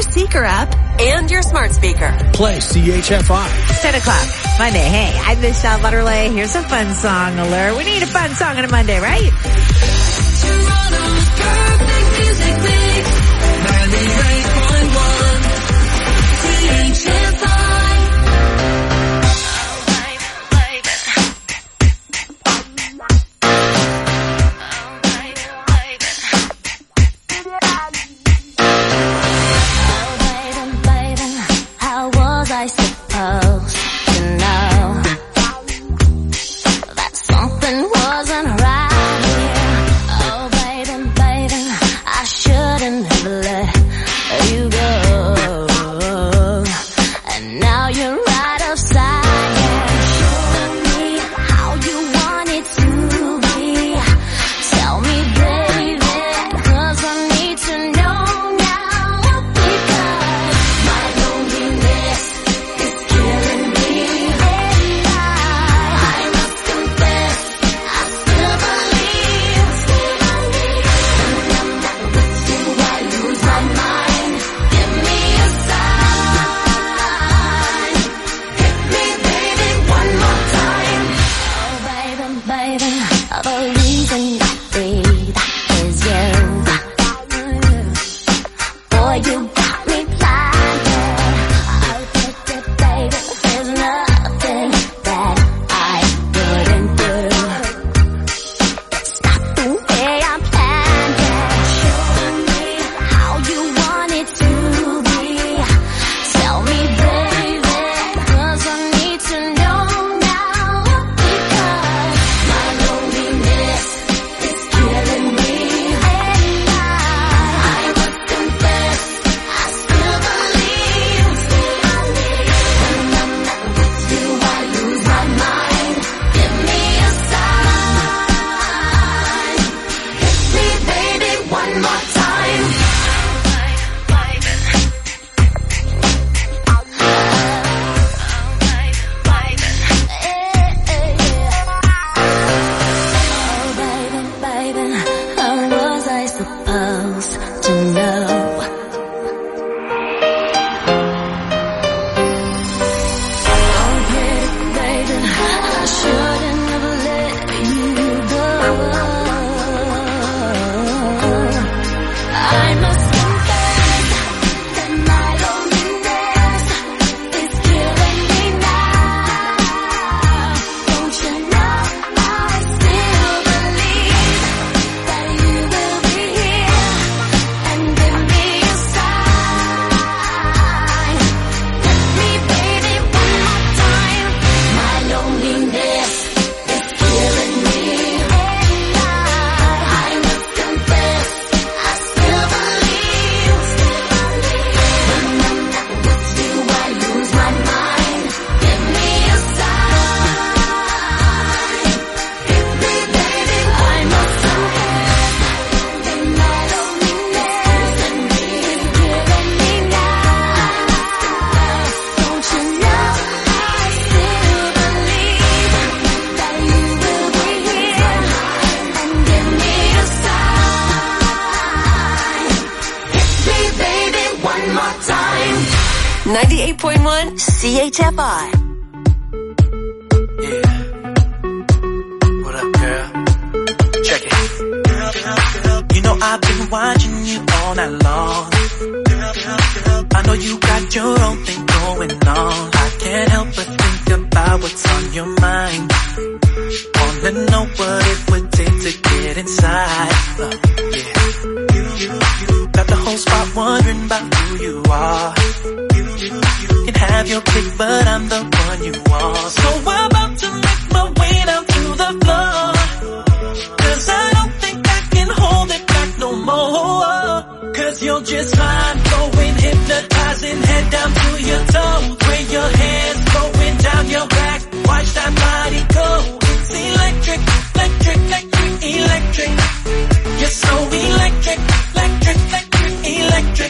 Seeker app and your smart speaker. Play CHFI. 10 o'clock, Monday. Hey, I'm Michelle Butterley. Here's a fun song alert. We need a fun song on a Monday, right? Toronto's perfect music mix. 98.1 CHFI. I suppose to know that something wasn't right here. Oh, baby, baby, I shouldn't have let you go. And now you're right upside down. Show me how you want it to be. Tell me, baby, 'cause I need to know now. Because my loneliness is killing me, and I must confess, I still believe. When I'm not with you, I lose my mind. Give me a sign. Hit me, baby, one more time. Oh, baby, baby, the reason I breathe is you. Boy, you got me blinded. Oh, baby, there's nothing that I wouldn't do. It's not the way I planned it. Show me how you want it to be. Tell me, baby, 'cause I need to know now. Because my loneliness is killing me, and I must confess, I still believe. When I'm not with you, I lose my mind. Give me a sign. Hit me, baby, one more time. Oh, baby, baby, how was I supposed to know? Oh, baby, I shouldn't have let you go. I must confess that my loneliness is killing me now. Don't you know I still believe that you will be here and give me a sign. Let me, baby, one more time. My loneliness is killing me, and I must confess, I still believe. When I'm not with you, I lose my mind. Give me a sign. Hit me, baby, I must confess that my loneliness is killing me now. Don't you know I still believe that you will be here and give me a sign. Hit me, baby, one more time. 98.1 CHFI. Yeah. What up, girl? Check it. You know I've been watching you all night long. I know you got your own thing going on. I can't help but think about what's on your mind. Wanna know what it would take to get inside. Yeah. You got the whole spot wondering about who you are. You can have your pick, but I'm the one you want. So I'm about to make my way down to the floor, 'cause I don't think I can hold it back no more. 'Cause you're just fine, going hypnotizing, head down to your toes. Where your hands going down your back, watch that body go. It's electric, electric, electric, electric. You're so electric, electric, electric, electric.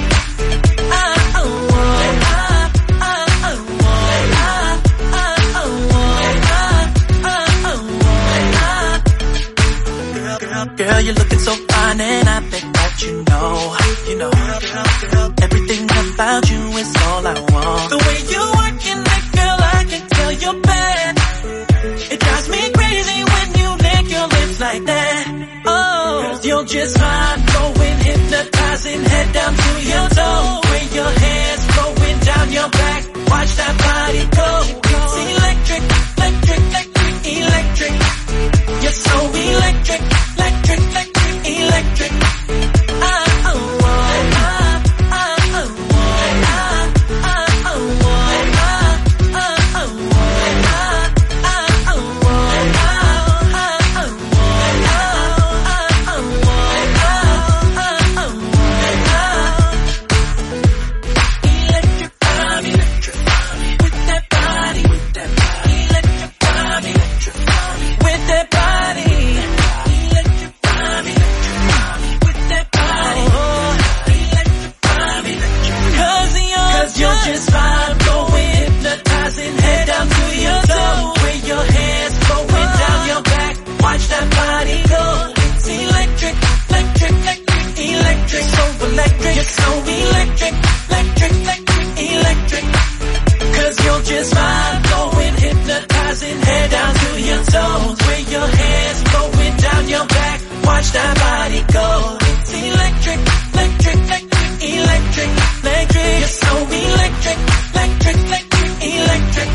Girl, Girl, you're looking so fine and I bet that you know. Everything about you is all I want. The way you working it, girl, I can tell you're bad. It drives me crazy when you lick your lips like that. Oh, cause you're just fine, going hypnotizing, head down to your toe. With your hands flowing down your back, watch that body go. It's electric, electric, electric, electric. You're so electric, electric, electric, electric. Just fine, going hypnotizing, head down to your toe. With your hands flowing down your back, watch that body go. It's electric, electric, electric, electric, so electric. You're so electric, electric, electric, electric. Cause you're just fine, going hypnotizing, head down to your toes. With your hands flowing down your back, watch that body go. It's electric, electric, electric, electric, electric. You're so electric, electric, electric, electric.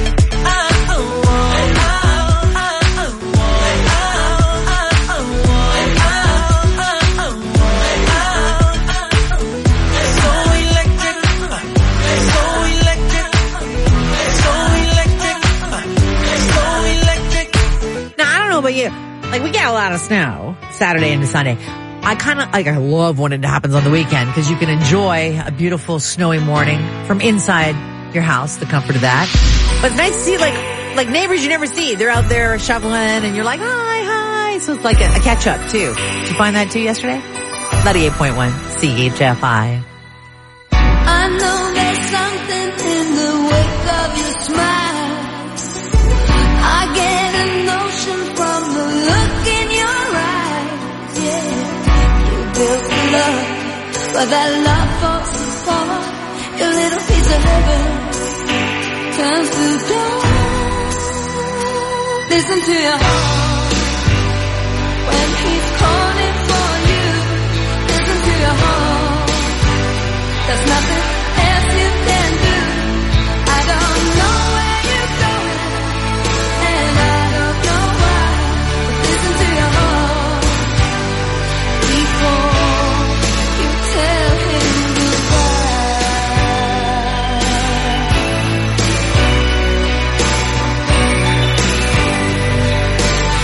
But you, like, we get a lot of snow Saturday into Sunday. I love when it happens on the weekend because you can enjoy a beautiful snowy morning from inside your house, the comfort of that. But it's nice to see like neighbors you never see. They're out there shoveling and you're like, hi. So it's like a catch up too. Did you find that too yesterday? 98.1 CHFI. I know there's something in the wake of your smile. I get a notion from the look in your eyes. Yeah, you built the love, but that love falls apart. Your little piece of heaven turns to dawn. Listen to your heart when he's calling for you. Listen to your heart. There's nothing else you can do. I don't know where you're going, and I don't know why. But listen to your heart before you tell him goodbye.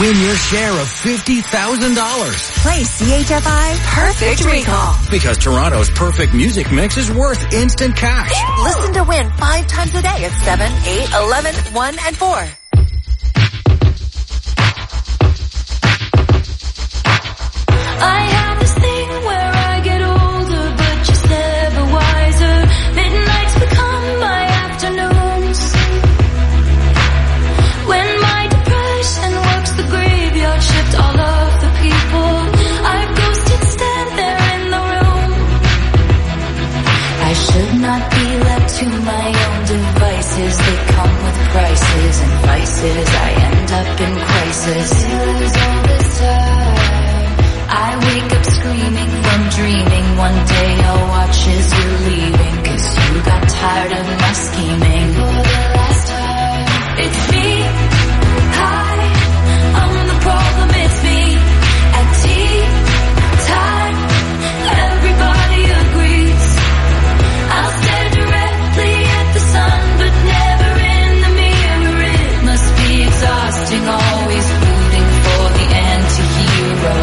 Win your share of $50,000. Play CHFI Perfect Recall. Because Toronto's perfect music mix is worth instant cash. Listen to win 5 times a day at 7, 8, 11, 1, and 4. I have this thing where I get older, but just never wiser. Midnights become my afternoons. When my depression works the graveyard shift, all of the people I've ghosted stand there in the room. I should not be left to my own devices. They come with prices and vices. I end up in crisis. Lose all this time. I wake up screaming from dreaming. One day I'll watch as you're leaving, 'cause you got tired of my scheming. For the last time, it's me. Hi, I'm the problem, it's me. At tea time, everybody agrees. I'll stare directly at the sun, but never in the mirror. It must be exhausting, always rooting for the anti-hero.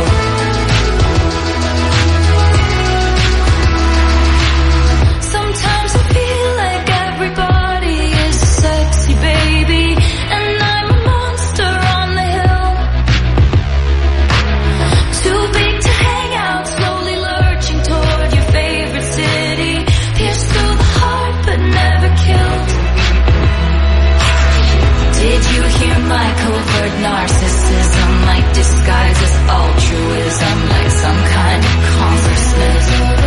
My covert narcissism might disguise as altruism, like some kind of consciousness.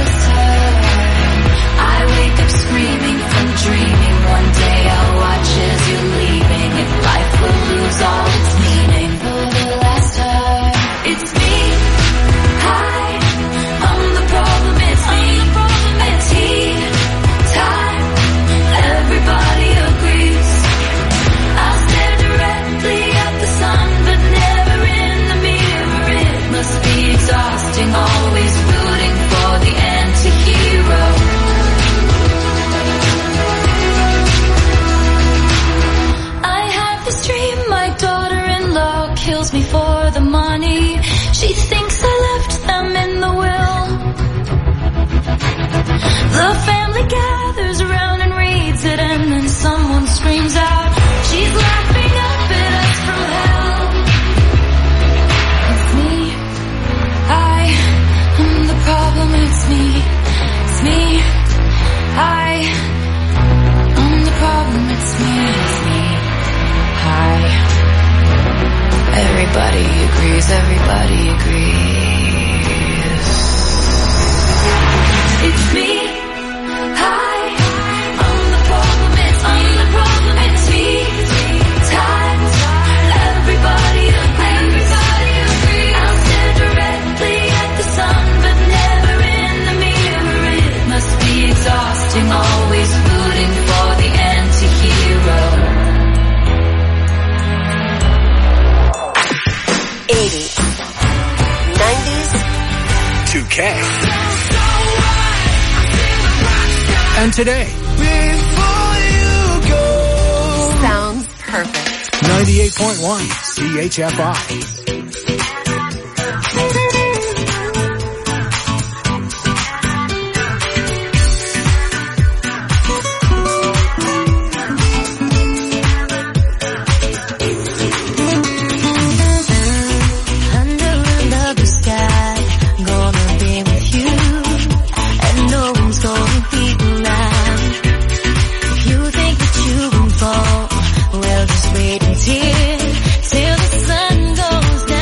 I wake up screaming from dreaming. One day I'll watch as you're leaving. If life will lose all its meaning. For the last time, it's me. Hi, I'm the problem, it's me. At tea time, everybody agrees. I'll stare directly at the sun, but never in the mirror. It must be exhausting, always rooting for the anti-hero. I have this dream, my daughter-in-law kills me for the money. She thinks I left them in the will. The family gathers around and reads it, and then someone screams out, she's laughing up at us from hell. It's me. I am the problem, it's me. It's me. I am the problem, it's me. It's me. Hi. Everybody agrees, everybody agrees. It's me. Hi. I'm the problem, it's me. I'm the problem, it's me. Time. Everybody agrees. I'll stare directly at the sun, but never in the mirror. It must be exhausting, always rooting for the anti-hero. 80s, 90s, 2K. And today. sounds perfect. 98.1 CHFI. Under another sky, gonna be with you, and no one's gonna beat me now. If you think that you can fall, well, just wait until the sun goes down.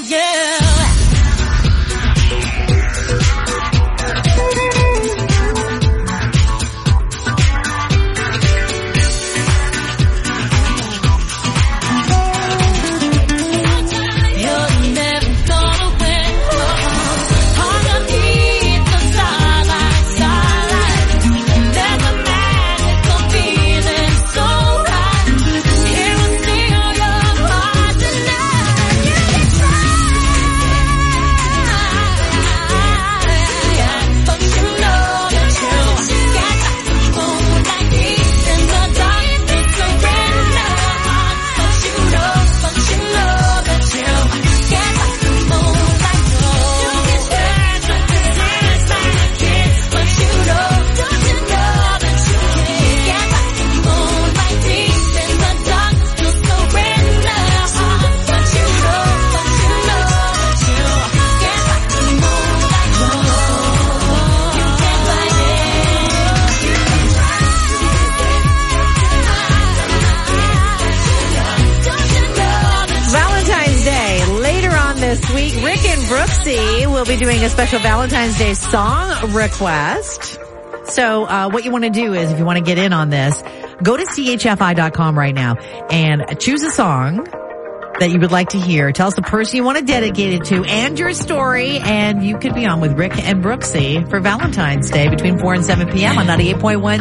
We'll be doing a special Valentine's Day song request. So what you want to do is, if you want to get in on this, go to chfi.com right now and choose a song that you would like to hear. Tell us the person you want to dedicate it to and your story, and you could be on with Rick and Brooksy for Valentine's Day between 4 and 7 p.m. on 98.1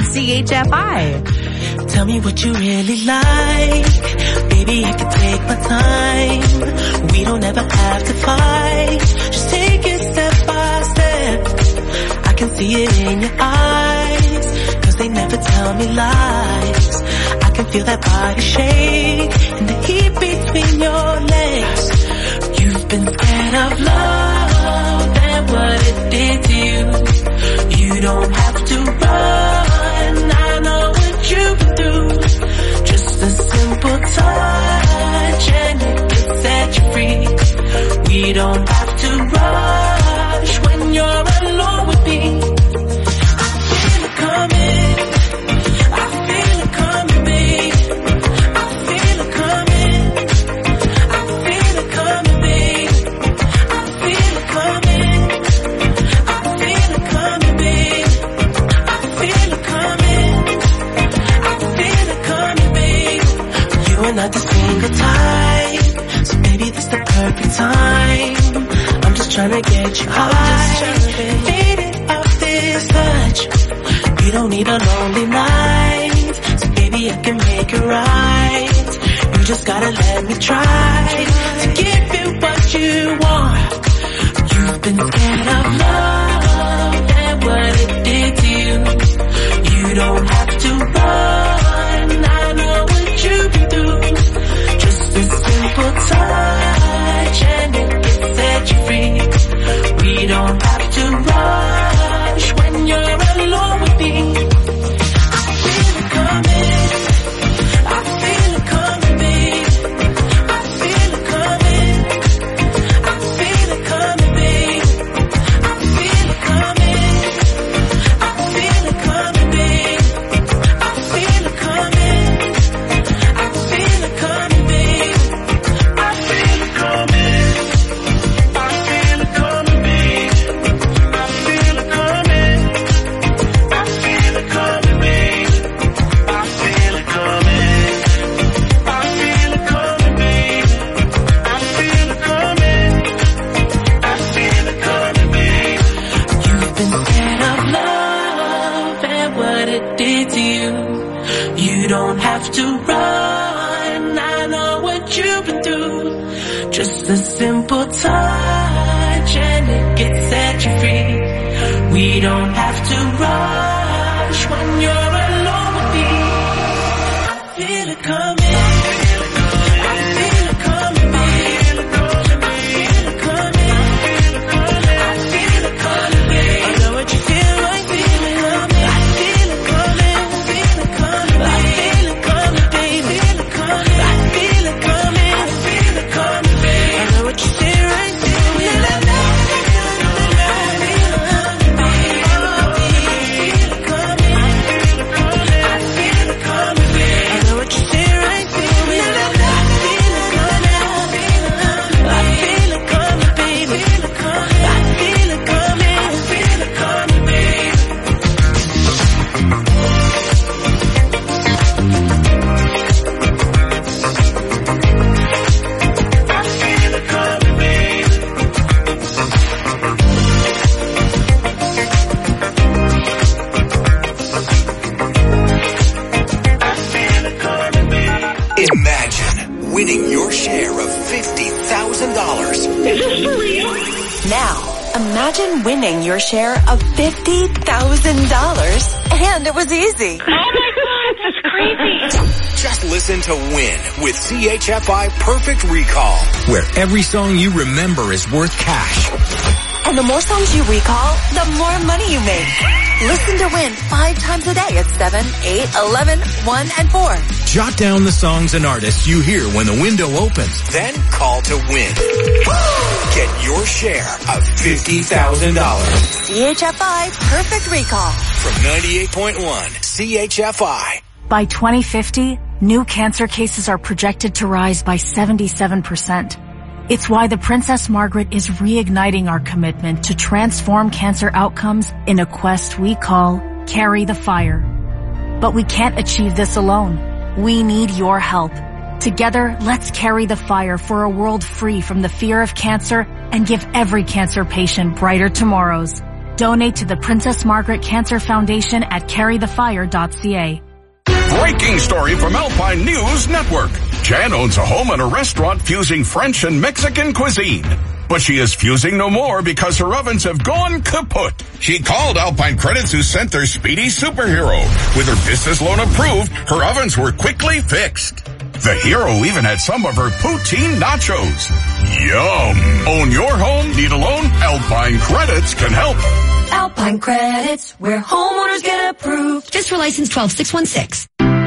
CHFI. Tell me what you really like. Baby, I can take my time. We don't ever have to fight. Just take it step by step. I can see it in your eyes, 'cause they never tell me lies. I can feel that body shake and the heat between your legs. You've been scared of love and what it did to you. You don't have to run. I know what you've been through. Just a simple touch and it can set you free. We don't have to rush when you're alone with me. I feel it coming. I feel it coming, babe. I feel it coming. I feel it coming, babe. I feel it coming. I feel it coming, babe. I feel it coming. I feel it coming, babe. You are not the single type, so maybe this the perfect time. I'm just trying to get you high, faded off this touch. You don't need a lonely night, so baby I can make it right. You just gotta let me try to give you what you want. You've been scared of love and what it did to you. You don't have to run. I know what you've been through. Just a simple touch and it can set you free. We don't have to rush when you're alone with me. I feel it coming. I feel it coming, babe. I feel it coming. I feel it coming, babe. I feel it coming. I feel it coming, babe. I feel it coming. I feel it coming, babe. I feel it coming. I feel it coming, babe. I feel it coming. I feel it coming, babe. I feel it coming. I feel it coming, babe. I feel it coming. I feel it coming, babe. You've been scared of love and what it did to you. You don't have to run. I know what you've been through. Just a simple touch and it can set you free. We don't have to rush when you're alone with me. I feel it coming. I feel it coming, babe. I feel it coming. I feel it coming, babe. I know what you feel like. Feel it coming. I feel it coming. Feel it coming, babe. I feel it coming, babe. Feel it coming. I feel it coming. I feel it coming, babe. I know what you feel right. Feel it coming. I feel it coming, babe. I feel it coming. I know what you feel right. Now, imagine winning your share of $50,000 and it was easy. Oh my God, that's crazy. Just listen to Win with CHFI Perfect Recall, where every song you remember is worth cash. And the more songs you recall, the more money you make. Listen to Win 5 times a day at 7, 8, 11, 1, and 4. Jot down the songs and artists you hear when the window opens. Then call to Win. Get your share of $50,000. CHFI Perfect Recall. From 98.1 CHFI. By 2050, new cancer cases are projected to rise by 77%. It's why the Princess Margaret is reigniting our commitment to transform cancer outcomes in a quest we call Carry the Fire. But we can't achieve this alone. We need your help. Together, let's carry the fire for a world free from the fear of cancer and give every cancer patient brighter tomorrows. Donate to the Princess Margaret Cancer Foundation at carrythefire.ca. Breaking story from Alpine News Network. Jan owns a home and a restaurant fusing French and Mexican cuisine. But she is fusing no more because her ovens have gone kaput. She called Alpine Credits, who sent their speedy superhero. With her business loan approved, her ovens were quickly fixed. The hero even had some of her poutine nachos. Yum! Own your home? Need a loan? Alpine Credits can help. Alpine Credits, where homeowners get approved. Just for license 12616.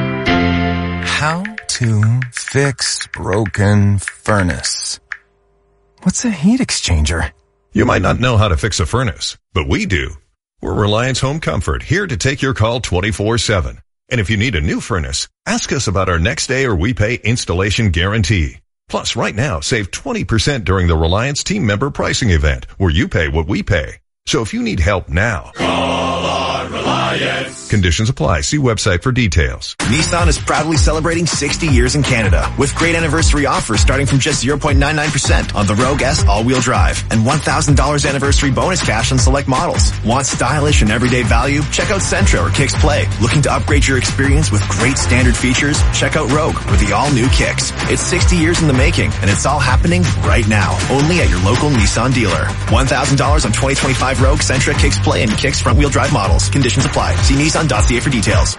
How to fix broken furnace. What's a heat exchanger? You might not know how to fix a furnace, but we do. We're Reliance Home Comfort, here to take your call 24/7. And if you need a new furnace, ask us about our next day or we pay installation guarantee. Plus, right now, save 20% during the Reliance team member pricing event, where you pay what we pay. So if you need help now, call on Reliance. Conditions apply. See website for details. Nissan is proudly celebrating 60 years in Canada with great anniversary offers starting from just 0.99% on the Rogue S all-wheel drive and $1,000 anniversary bonus cash on select models. Want stylish and everyday value? Check out Sentra or Kicks Play. Looking to upgrade your experience with great standard features? Check out Rogue or the all-new Kicks. It's 60 years in the making, and it's all happening right now. Only at your local Nissan dealer. $1,000 on 2025 Rogue, Sentra, Kicks Play, and Kicks front-wheel drive models. Conditions apply. See Nissan.ca for details.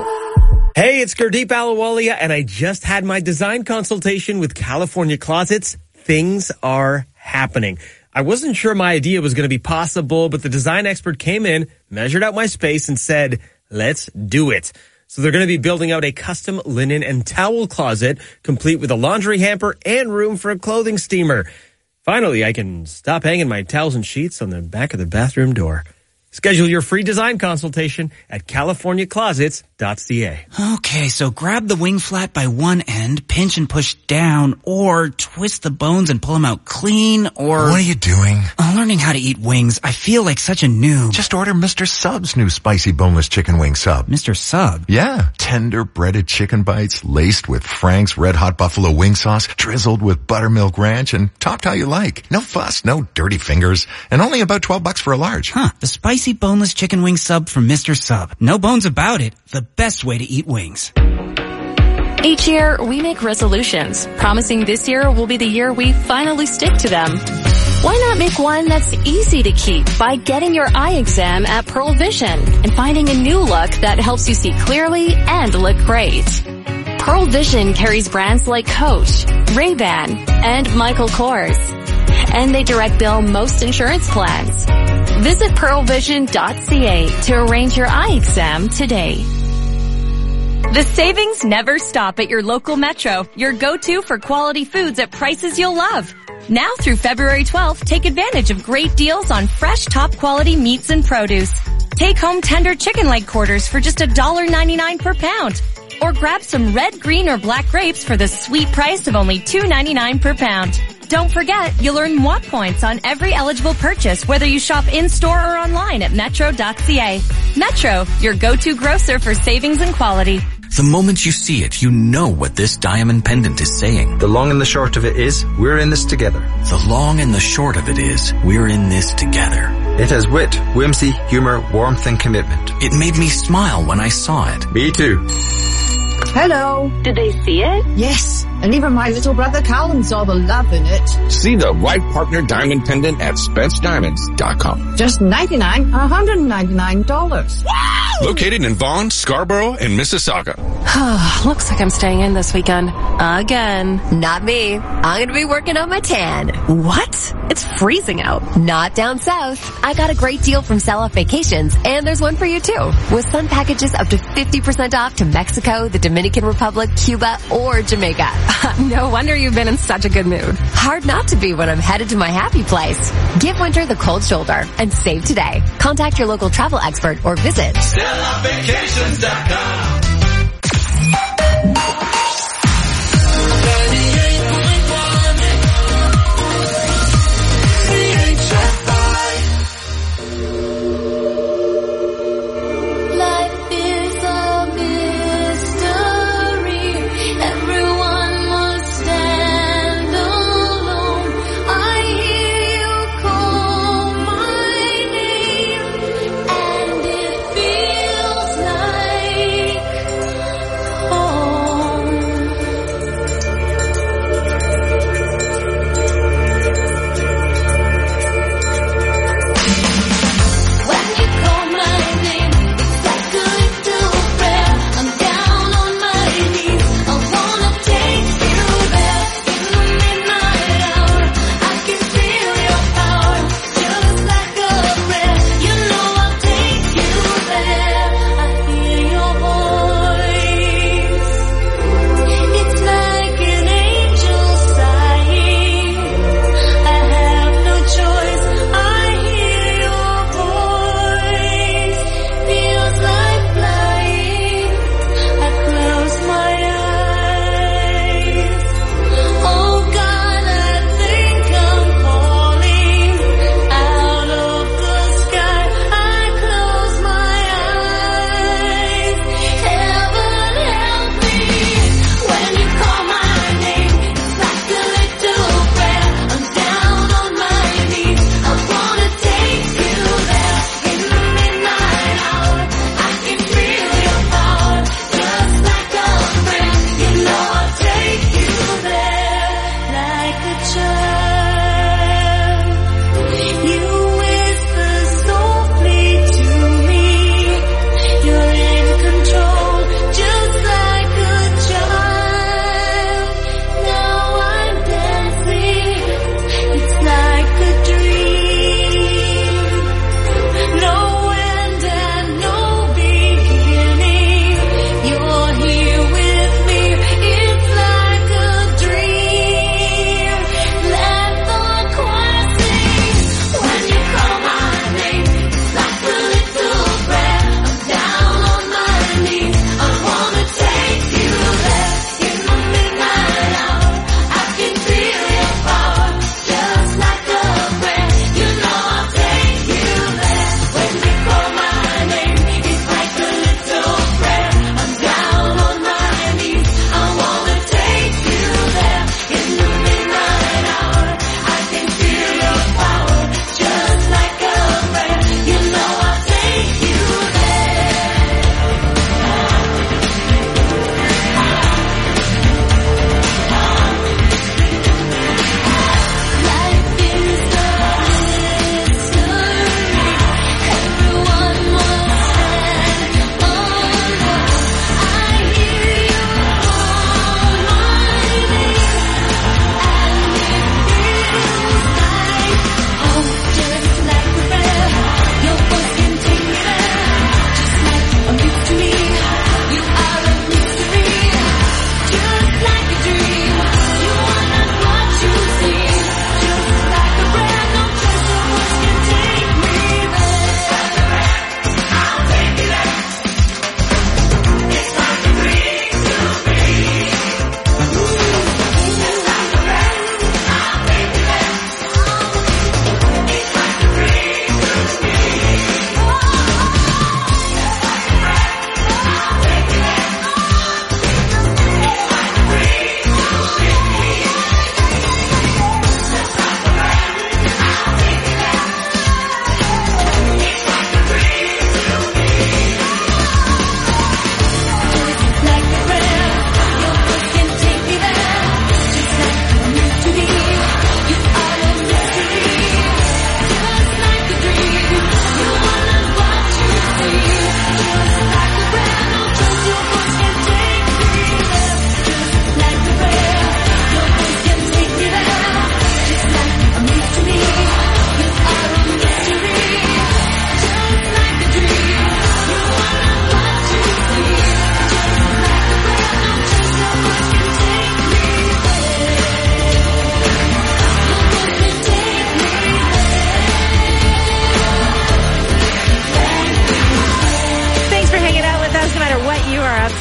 Hey, it's Gurdeep Ahluwalia, and I just had my design consultation with California Closets. Things are happening. I wasn't sure my idea was going to be possible, but the design expert came in, measured out my space, and said, let's do it. So they're going to be building out a custom linen and towel closet, complete with a laundry hamper and room for a clothing steamer. Finally, I can stop hanging my towels and sheets on the back of the bathroom door. Schedule your free design consultation at CaliforniaClosets.ca. Okay, so grab the wing flat by one end, pinch and push down, or twist the bones and pull them out clean, or... What are you doing? I'm learning how to eat wings. I feel like such a noob. Just order Mr. Sub's new spicy boneless chicken wing sub. Mr. Sub? Yeah. Tender breaded chicken bites laced with Frank's Red Hot Buffalo wing sauce, drizzled with buttermilk ranch, and topped how you like. No fuss, no dirty fingers, and only about $12 for a large. Huh. The spicy boneless chicken wing sub from Mr. Sub. No bones about it. The best way to eat wings. Each year, we make resolutions, promising this year will be the year we finally stick to them. Why not make one that's easy to keep by getting your eye exam at Pearl Vision and finding a new look that helps you see clearly and look great? Pearl Vision carries brands like Coach, Ray-Ban, and Michael Kors. And they direct bill most insurance plans. Visit pearlvision.ca to arrange your eye exam today. The savings never stop at your local Metro, your go-to for quality foods at prices you'll love. Now through February 12th, take advantage of great deals on fresh, top-quality meats and produce. Take home tender chicken leg quarters for just $1.99 per pound. Or grab some red, green, or black grapes for the sweet price of only $2.99 per pound. Don't forget, you'll earn Moi points on every eligible purchase, whether you shop in-store or online at metro.ca. Metro, your go-to grocer for savings and quality. The moment you see it, you know what this diamond pendant is saying. The long and the short of it is, we're in this together. The long and the short of it is, we're in this together. It has wit, whimsy, humor, warmth, and commitment. It made me smile when I saw it. Me too. Hello. Did they see it? Yes. And even my little brother Callum saw the love in it. See the right partner diamond pendant at SpenceDiamonds.com. Just $199. Wow! Located in Vaughan, Scarborough, and Mississauga. Looks like I'm staying in this weekend. Again. Not me. I'm going to be working on my tan. What? It's freezing out. Not down south. I got a great deal from Sell Off Vacations, and there's one for you too. With sun packages up to 50% off to Mexico, the Dominican Republic, Cuba, or Jamaica. No wonder you've been in such a good mood. Hard not to be when I'm headed to my happy place. Give winter the cold shoulder and save today. Contact your local travel expert or visit SellOffVacations.com.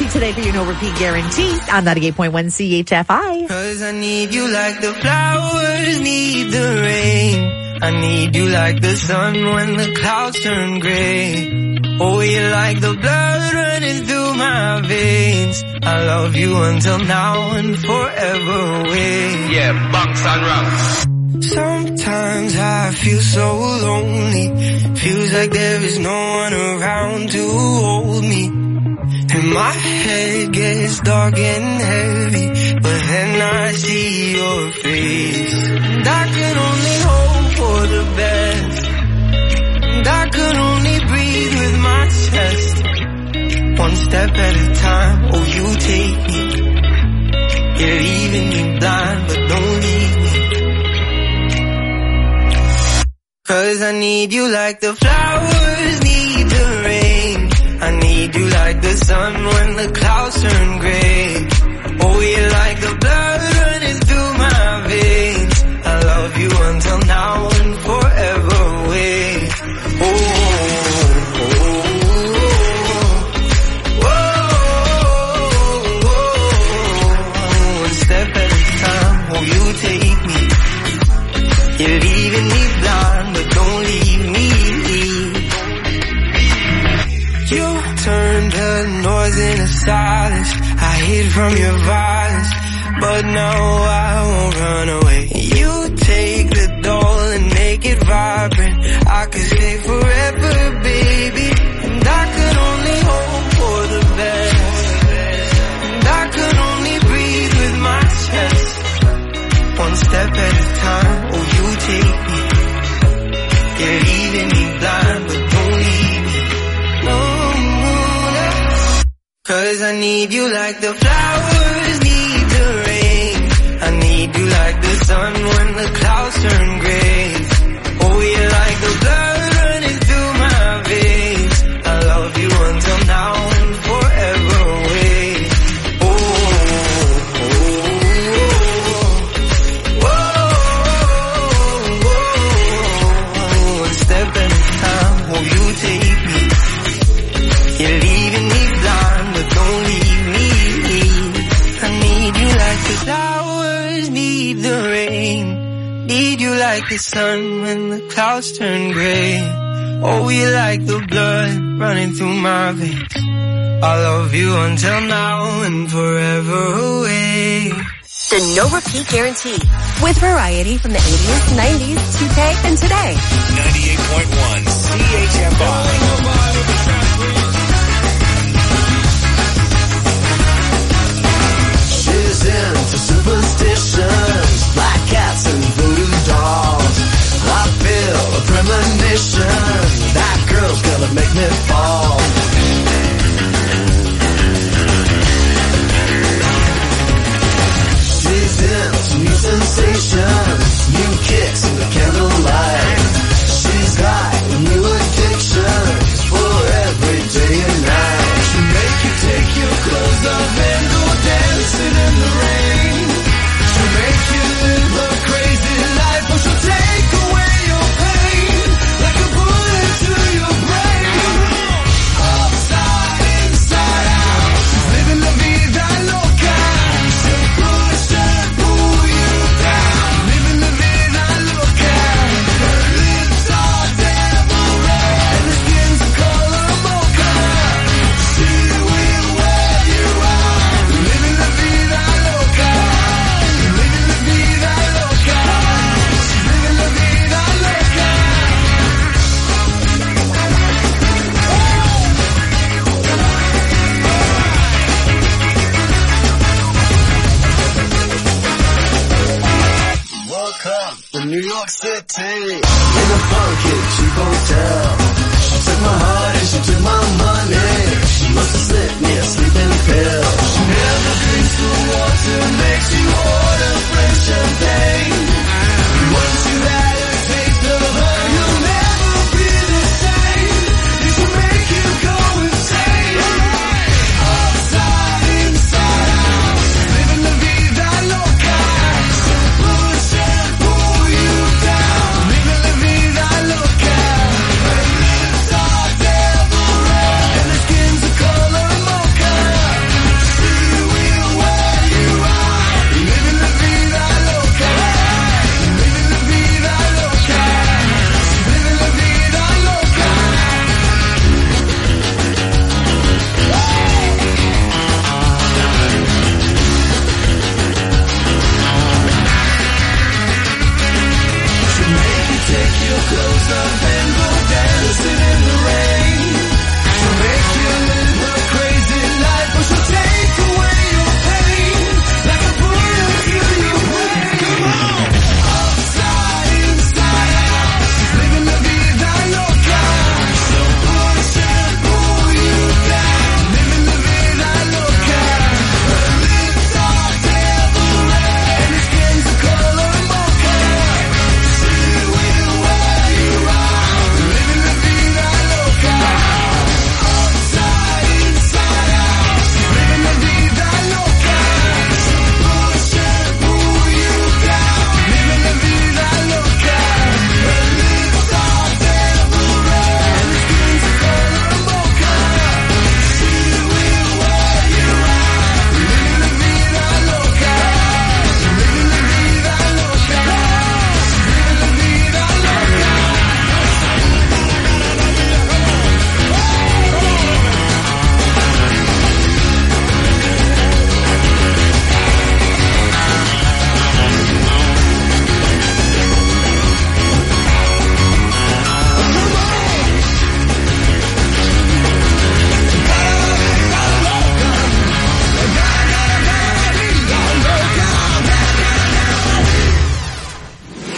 music today for your no repeat guarantee on 98.1 CHFI. Cause I need you like the flowers need the rain. I need you like the sun when the clouds turn gray. Oh, you're like the blood running through my veins. I love you until now and forever away. Yeah, bunks on rock. Sometimes I feel so lonely. Feels like there is no one around to hold me. And my head gets dark and heavy, but then I see your face. And I can only hope for the best. And I can only breathe with my chest. One step at a time, oh you take me. You're leaving me blind, but don't leave me. Cause I need you like the flowers need the rain. I need you like the sun when the clouds turn gray. Oh, you're like the blood running through my veins. I love you until now and forever away. One step at a time, oh, you take me. You're leaving me blind, but don't leave me. You turned the noise into silence. I hid from your violence, but now I won't run away. You take the doll and make it vibrant. I could stay forever, baby. And I could only hope for the best. And I could only breathe with my chest. One step at a time, oh you take me. You're leaving me blind, but don't leave me. No. Cause I need you like the flowers need the rain. I need you like the sun when the clouds turn gray. Oh, you're like the blood running through my veins. I love you until now and forever away. One step at a time, oh, you take me. You're leaving me blind, but don't leave me. I need you like the flowers need the rain. Need you like the sun when the clouds turn gray. Oh, you like the blood running through my veins. I love you until now and forever away. The no repeat guarantee with variety from the 80s, 90s, 2K, and today. 98.1 CHFI. She's into superstitions, black cats and voodoo dolls. I feel a premonition, that girl's gonna make me fall. She's into new sensations, new kicks in the candlelight. She's got new addictions for every day and night. She'll make you take your clothes off and go dancing in the rain. She'll make you live a crazy life, but she'll take away your pain like a bullet to your brain. Upside, inside out, she's living la vida loca. She'll push and pull you down, living la vida loca. Her lips are devil red and her skin's a color mocha. She will wear you out, living la vida loca. Living la vida loca. She's living la vida loca. Welcome to New York City, in a funky cheap hotel. She took my heart and she took my money. She must have slipped me a sleeping pill. She never drinks the water, makes you order French champagne. Once you had a taste of her, you'll never be the same. It will make you go insane. Upside, inside out, living la vida loca. She'll push and pull you down, living la vida loca. Her lips are dead.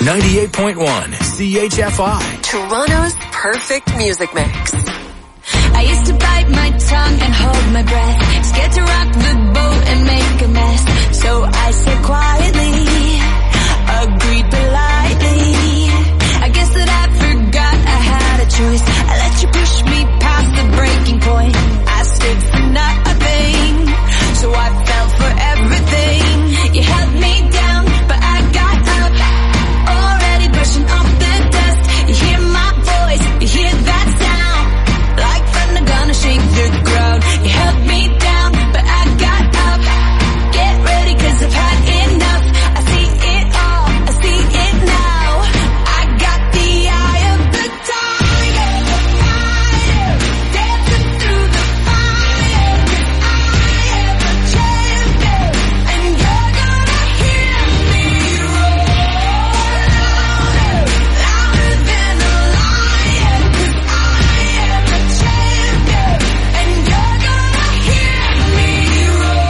98.1 CHFI. Toronto's perfect music mix. I used to bite my tongue and hold my breath, scared to rock the boat and make a mess. So I said quietly, agreed politely. I guess that I forgot I had a choice. I let you push me past the breaking point. I stood for nothing, so I fell for everything. You held me down, but I got up, already brushing off the dust. You hear my voice, you hear that sound, like thunder gonna shake the ground. You held me down, but I got up. Get ready, 'cause I've had enough. I see it all, I see it now. I got the eye of the tiger, dancing through the fire. 'Cause I am a champion, and you're gonna hear me roar louder, louder than a lion. 'Cause I am a champion, and you're gonna hear me roar.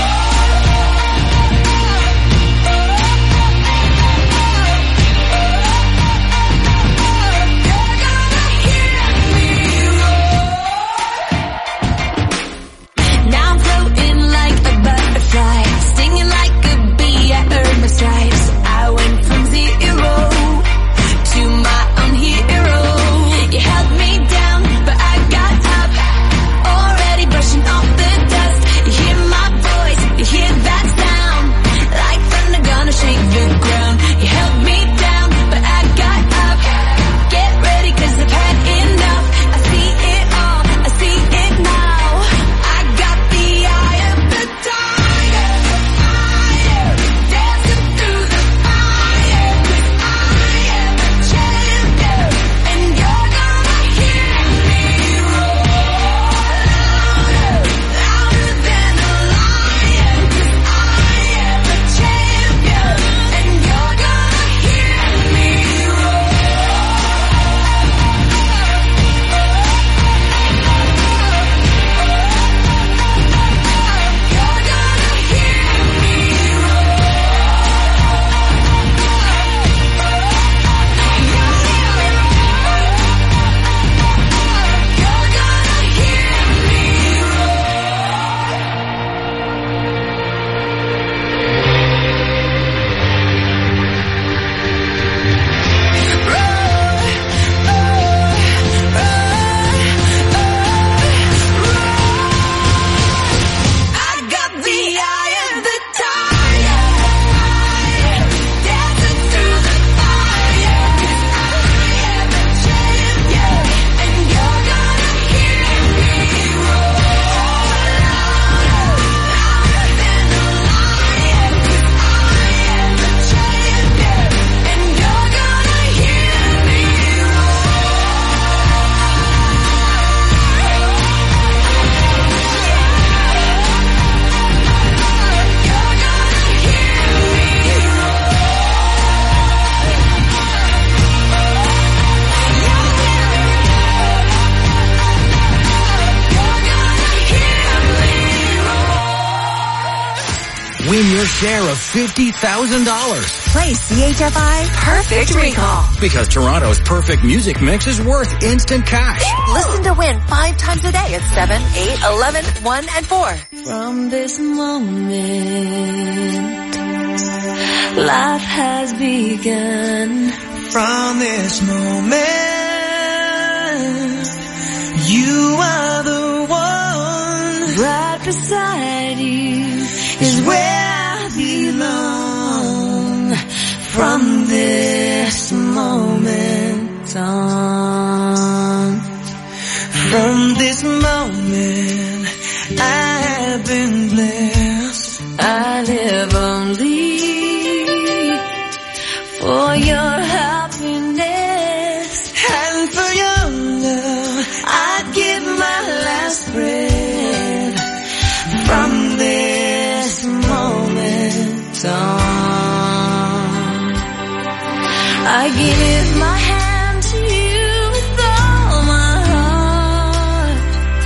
Now I'm floating like a butterfly, stinging like a bee. I earned my stripes. I went from 0 to my own hero. You held me down, but I got up, already brushing off the dust. You hear my voice, you hear that sound, like thunder gonna shake the ground. You held me down, but I got up. Get ready, 'cause I've had enough. I see it all, I see it now. I got the eye of the tiger, dancing through the fire. 'Cause I am a champion, and you're gonna hear me roar louder, louder than a lion. 'Cause I am a champion, and you're gonna hear me roar. I got the eye of the tiger, dancing through the fire. 'Cause I am a champion, and you're gonna hear me roar louder, louder than a lion. 'Cause I am a champion, and you're gonna hear me Win your share of $50,000. Play CHFI Perfect Recall. Because Toronto's perfect music mix is worth instant cash. Listen to win 5 times a day at 7, 8, 11, 1, and 4. From this moment, life has begun. From this moment, you are the one. Right beside you is where I belong. From this moment on, From this moment, I have been blessed. I live only for your happiness. And for your love, I'd give my last breath. From this moment on, I give my hand to you with all my heart.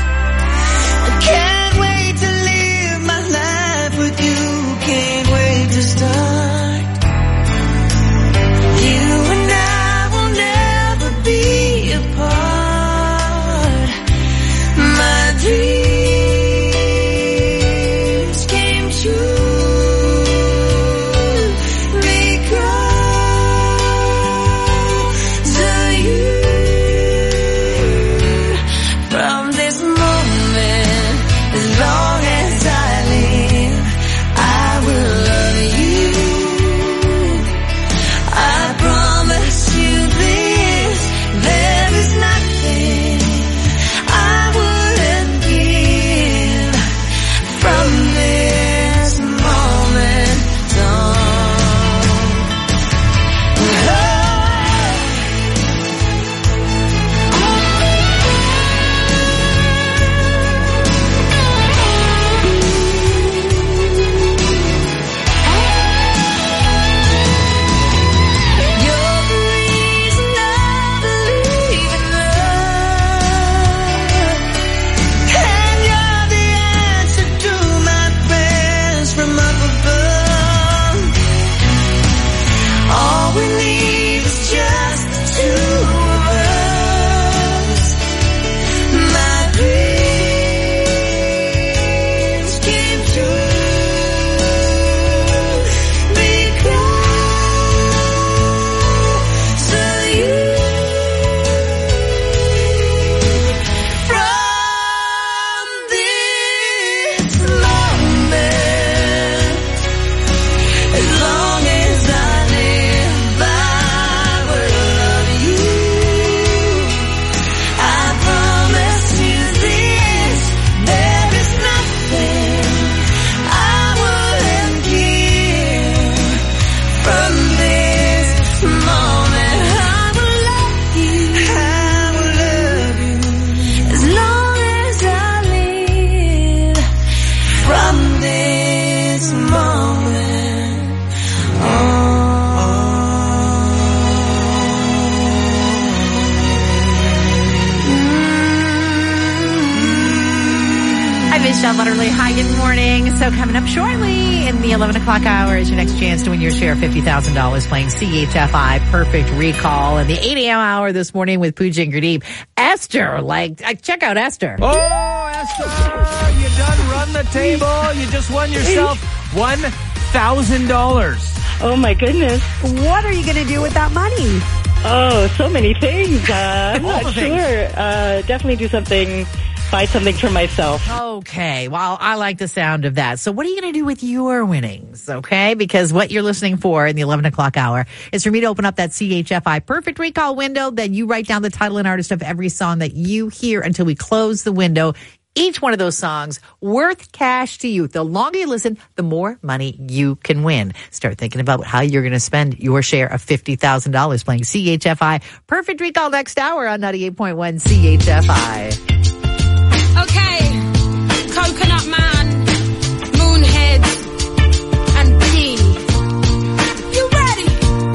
Michelle Butterly. Hi, good morning. So coming up shortly in the 11 o'clock hour is your next chance to win your share of $50,000 playing CHFI Perfect Recall. In the 8 a.m. hour this morning with Pooja and Gurdeep. Esther, check out Esther. Oh, Esther, you done run the table. You just won yourself $1,000. Oh, my goodness. What are you going to do with that money? Oh, so many things. I'm not sure. Definitely do something, buy something for myself. Okay. Well, I like the sound of that. So what are you going to do with your winnings? Okay. Because what you're listening for in the 11 o'clock hour is for me to open up that CHFI Perfect Recall window. Then you write down the title and artist of every song that you hear until we close the window. Each one of those songs worth cash to you. The longer you listen, the more money you can win. Start thinking about how you're going to spend your share of $50,000 playing CHFI Perfect Recall next hour on 98.1 CHFI. Okay, Coconut Man, Moonhead, and P. You ready?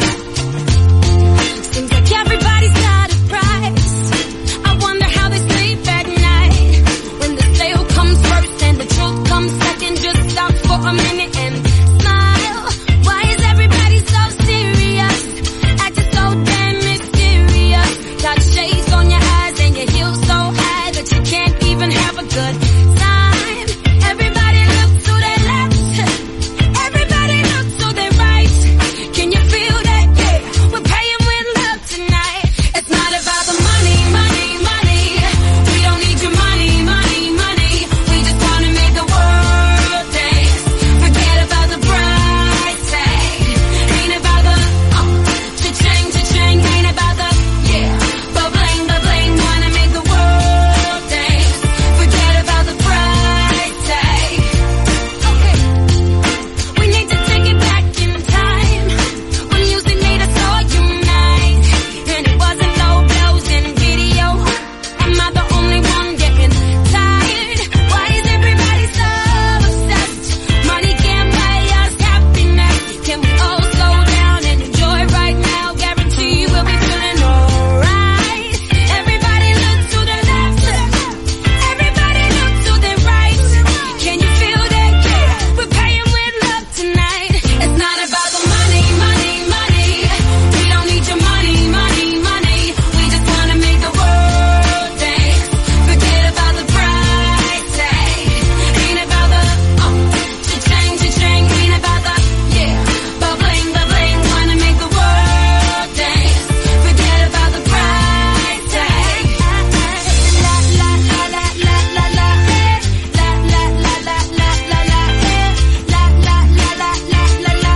Seems like everybody's got a price. I wonder how they sleep at night. When the sale comes first and the truth comes second, just stop for a minute and smile. Why is everybody so serious? Acting so damn mysterious. Got shades on your eyes and your heels so high that you can't even have a good time. Everybody look to their left. Everybody look to their right. Can you feel that? Yeah, we're paying with love tonight. It's not about the money, money, money. We don't need your money, money, money. We just want to make the world dance. Forget about the price tag. Ain't about the cha-ching, cha-ching. Ain't about the ba-bling, ba-bling. Wanna make the world dance. Forget about the price tag. Okay, we need to take it back in time when music made us all unite, and it wasn't low blows in video. Am I the only one getting tired? Why is everybody so obsessed? Money can't buy us happiness. Can we all slow down and enjoy right now? Guarantee we'll be feeling alright. Everybody look to the left. Everybody look to the right. Can you feel that? Yeah, we're paying with love tonight. It's not about the money, money, money. We don't need your money, money, money. We just wanna make the world dance. Forget about the price tag. Ain't about the cha-ching, cha-ching. Ain't about the ba-bling, ba-bling. Wanna make the world dance. Forget about the price tag. La la la la la la la. La la la la la la la. La la la la la la la.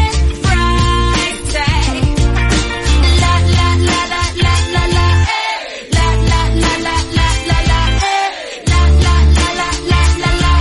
Price tag. La la la la la la la. La la la la la la la. La la la la la la la.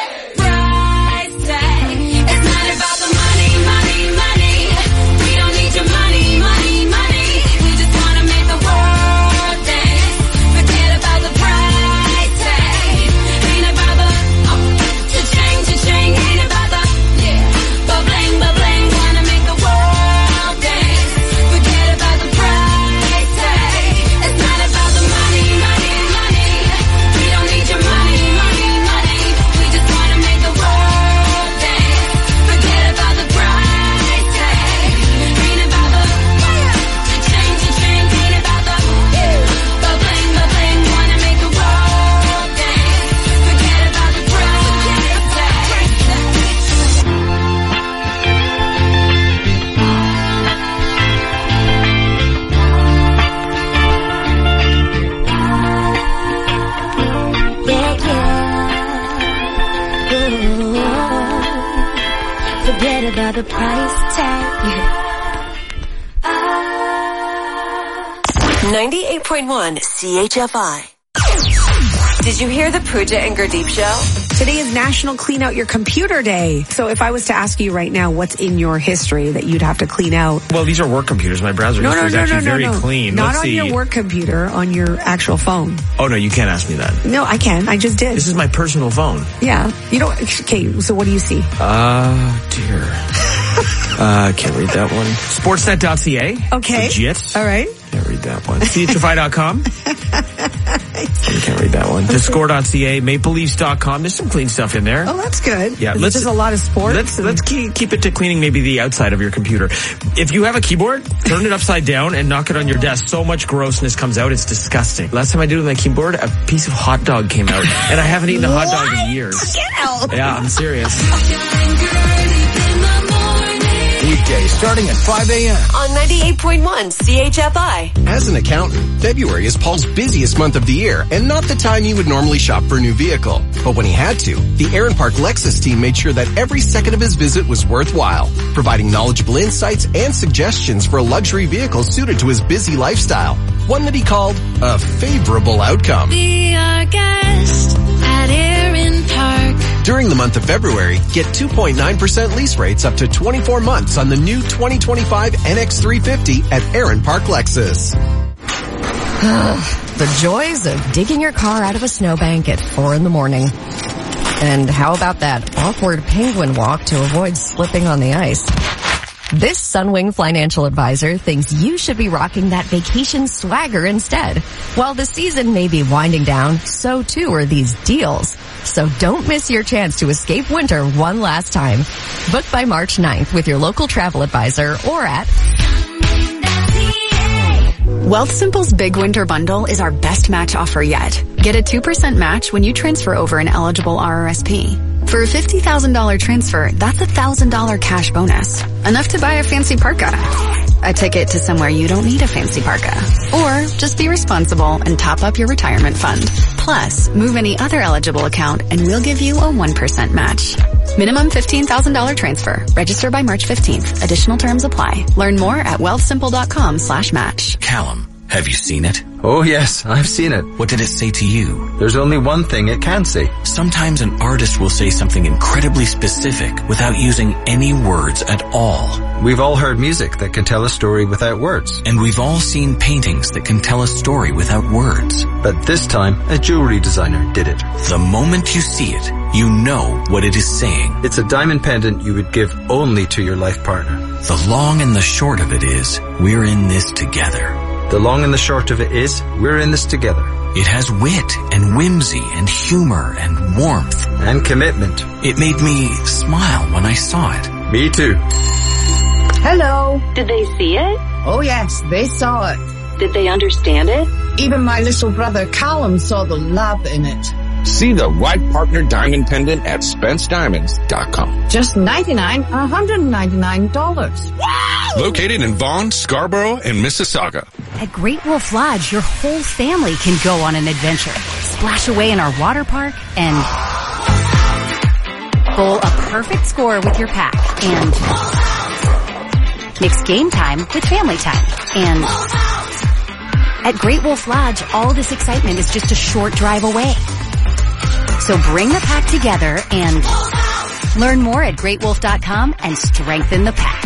Price tag. It's not about the money, money, money. We don't need your money, money, money. We just wanna make the world dance. Forget about the price tag. Ain't about the cha-ching, cha-ching. Ain't about the ba-bling, ba-bling. Wanna make the world dance. Forget about the price tag. It's not about the money, money, money. We don't need your money, money, money. We just wanna make the world dance. Forget about the price tag. Ain't about the cha-ching, cha-ching. Ain't about the ba-bling, ba-bling. Wanna make the world dance. Forget about the price tag. Forget about the price tag. 98.1 CHFI. Did you hear the Pooja and Gurdeep show? Today is National Clean Out Your Computer Day. So if I was to ask you right now what's in your history that you'd have to clean out. Well, these are work computers. My browser history is actually very clean. Not Let's on see. your work computer, on your actual phone. Oh, no, you can't ask me that. No, I can. I just did. This is my personal phone. Yeah. You don't, okay, so what do you see? Dear. Can't read that one. Sportsnet.ca. Okay. Legit. All right. Can't read that one. CHFI.com. You can't read that one. TheScore.ca, MapleLeafs.com. There's some clean stuff in there. Oh, that's good. Yeah, there's a lot of sports. Let's keep it to cleaning maybe the outside of your computer. If you have a keyboard, turn it upside down and knock it on your desk. So much grossness comes out, it's disgusting. Last time I did it with my keyboard, a piece of hot dog came out, and I haven't eaten a hot dog in years. Get out! Yeah, I'm serious. Weekdays starting at 5 a.m. on 98.1 CHFI. As an accountant, February is Paul's busiest month of the year and not the time he would normally shop for a new vehicle. But when he had to, the Aaron Park Lexus team made sure that every second of his visit was worthwhile, providing knowledgeable insights and suggestions for a luxury vehicle suited to his busy lifestyle. One that he called a favorable outcome. Be our guest at Aaron Park. During the month of February, get 2.9% lease rates up to 24 months on the new 2025 NX350 at Aaron Park Lexus. The joys of digging your car out of a snowbank at 4 a.m. And how about that awkward penguin walk to avoid slipping on the ice? This Sunwing financial advisor thinks you should be rocking that vacation swagger instead. While the season may be winding down, so too are these deals. So don't miss your chance to escape winter one last time. Book by March 9th with your local travel advisor or at Wealthsimple's Big Winter Bundle is our best match offer yet. Get a 2% match when you transfer over an eligible RRSP. For a $50,000 transfer, that's $1,000 cash bonus. Enough to buy a fancy parka. A ticket to somewhere you don't need a fancy parka. Or just be responsible and top up your retirement fund. Plus, move any other eligible account and we'll give you a 1% match. Minimum $15,000 transfer. Register by March 15th. Additional terms apply. Learn more at wealthsimple.com/match. Callum, have you seen it? Oh yes, I've seen it. What did it say to you? There's only one thing it can say. Sometimes an artist will say something incredibly specific without using any words at all. We've all heard music that can tell a story without words. And we've all seen paintings that can tell a story without words. But this time, a jewelry designer did it. The moment you see it, you know what it is saying. It's a diamond pendant you would give only to your life partner. The long and the short of it is, we're in this together. The long and the short of it is, we're in this together. It has wit and whimsy and humor and warmth. And commitment. It made me smile when I saw it. Me too. Hello. Did they see it? Oh yes, they saw it. Did they understand it? Even my little brother Callum saw the love in it. See the right partner diamond pendant at SpenceDiamonds.com. Just $199. Wow! Located in Vaughan, Scarborough, and Mississauga. At Great Wolf Lodge, your whole family can go on an adventure. Splash away in our water park and bowl a perfect score with your pack and mix game time with family time. And at Great Wolf Lodge, all this excitement is just a short drive away. So bring the pack together and learn more at greatwolf.com and strengthen the pack.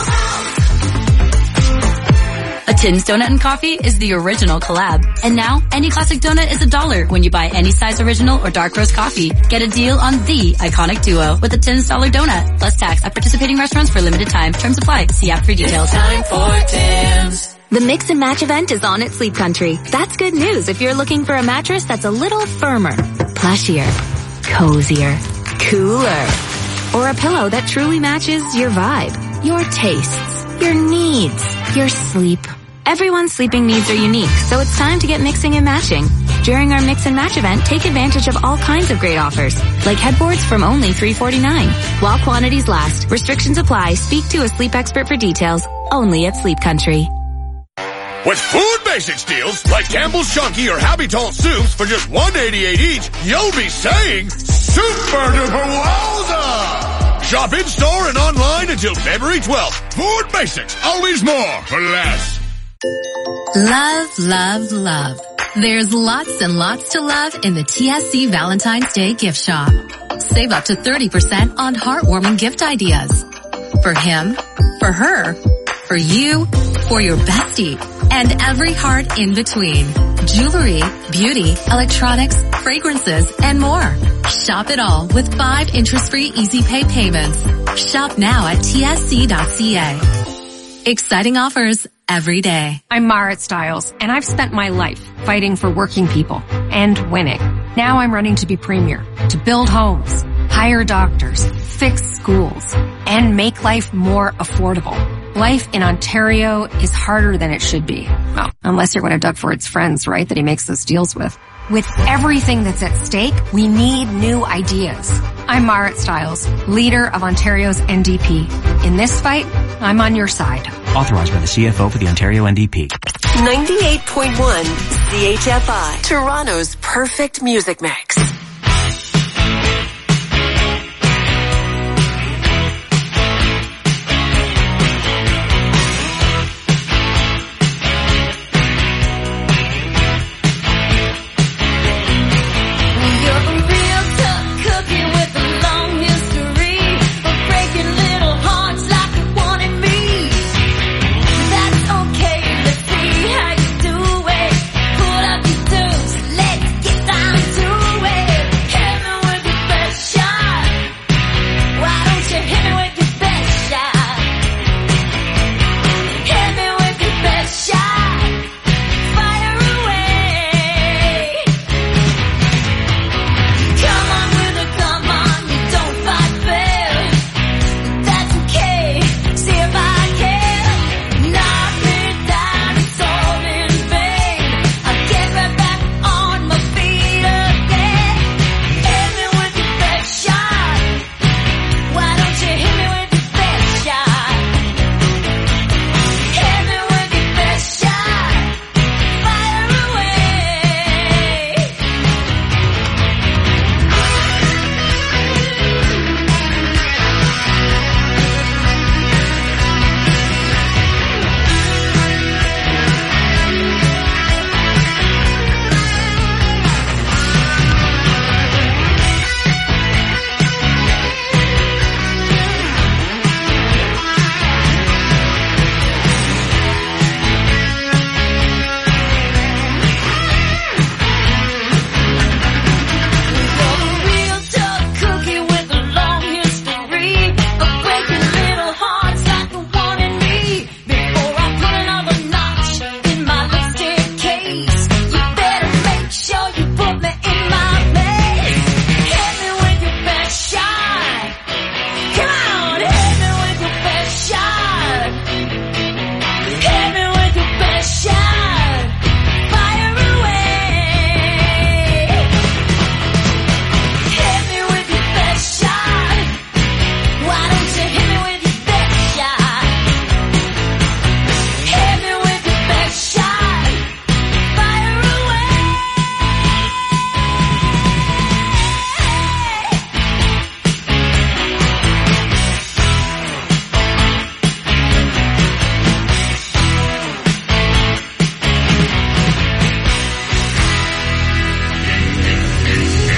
A Tim's Donut and Coffee is the original collab. And now, any classic donut is $1 when you buy any size original or dark roast coffee. Get a deal on the iconic duo with a Tim's $1 donut, plus tax at participating restaurants for a limited time. Terms apply. See app for details. It's time for Tim's. The Mix and Match event is on at Sleep Country. That's good news if you're looking for a mattress that's a little firmer, plushier, cozier, cooler, or a pillow that truly matches your vibe, your tastes, your needs, your sleep. Everyone's sleeping needs are unique, so it's time to get mixing and matching. During our Mix and Match event, take advantage of all kinds of great offers, like headboards from only $349. While quantities last, restrictions apply. Speak to a sleep expert for details. Only at Sleep Country. With Food Basics deals like Campbell's Chunky or Habitat soups for just $1.88 each, you'll be saying super duper wowza! Shop in store and online until February 12th. Food Basics, always more for less. Love, love, love. There's lots and lots to love in the TSC Valentine's Day gift shop. Save up to 30% on heartwarming gift ideas. For him, for her, for you, for your bestie, and every heart in between. Jewelry, beauty, electronics, fragrances, and more. Shop it all with 5 interest-free easy pay payments. Shop now at tsc.ca. Exciting offers every day. I'm Marit Stiles, and I've spent my life fighting for working people and winning. Now I'm running to be premier, to build homes, hire doctors, fix schools, and make life more affordable. Life in Ontario is harder than it should be. Well, unless you're one of Doug Ford's friends, right, that he makes those deals with. With everything that's at stake, we need new ideas. I'm Marit Stiles, leader of Ontario's NDP. In this fight, I'm on your side. Authorized by the CFO for the Ontario NDP. 98.1 CHFI, Toronto's perfect music mix.